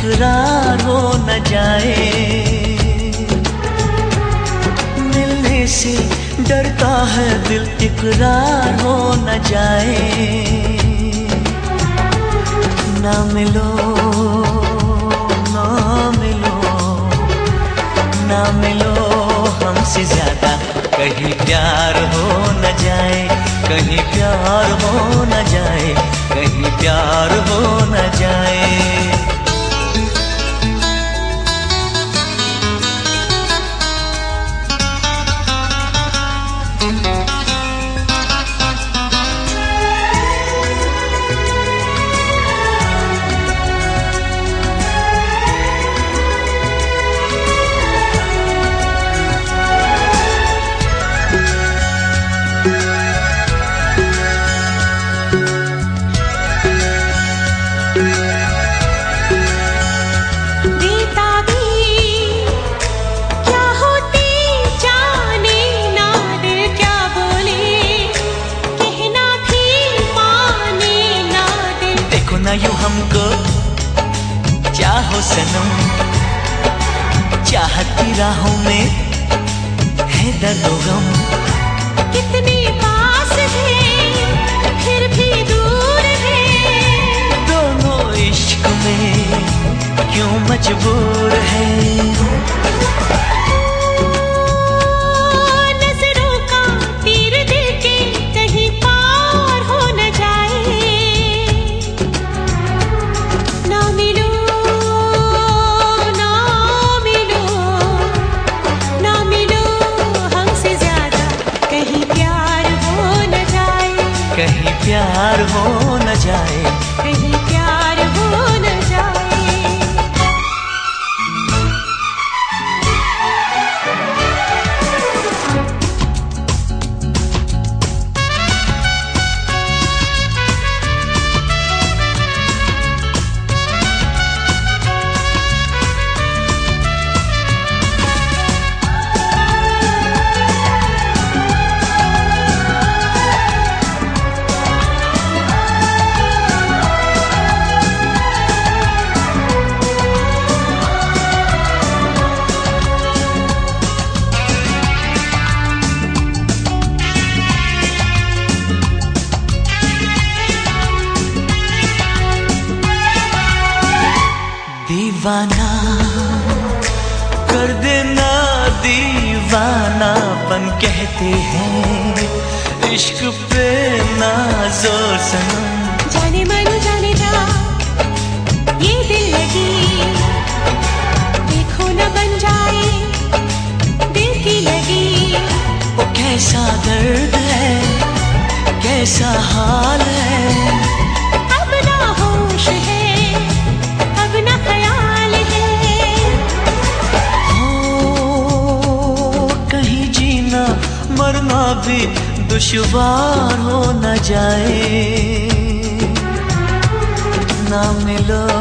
इकरार हो न जाए। मिलने से डरता है दिल, इकरार हो न जाए। ना मिलो ना मिलो ना मिलो हमसे ज्यादा, कहीं प्यार हो न जाए, कहीं प्यार हो न जाए, कहीं प्यार हो न जाए। यूं हमको चाहो सनम, चाहत की राहों में है दर्द गम। कितने पास थे फिर भी दूर है, दोनों इश्क में क्यों मजबूर है। कहीं प्यार हो न जाए, कहीं प्यार हो न जाए। दीवाना कर देना, दीवानापन कहते हैं इश्क पे ना जोर सनम। जाने मन जाने जा ये दिल लगी, देखो न बन जाए दिल की लगी। वो कैसा दर्द है, कैसा हाल है, अब ना होश है, अब ना ख्याल है। हो कहीं जीना मरना भी दुश्वार हो न जाए। ना मिलो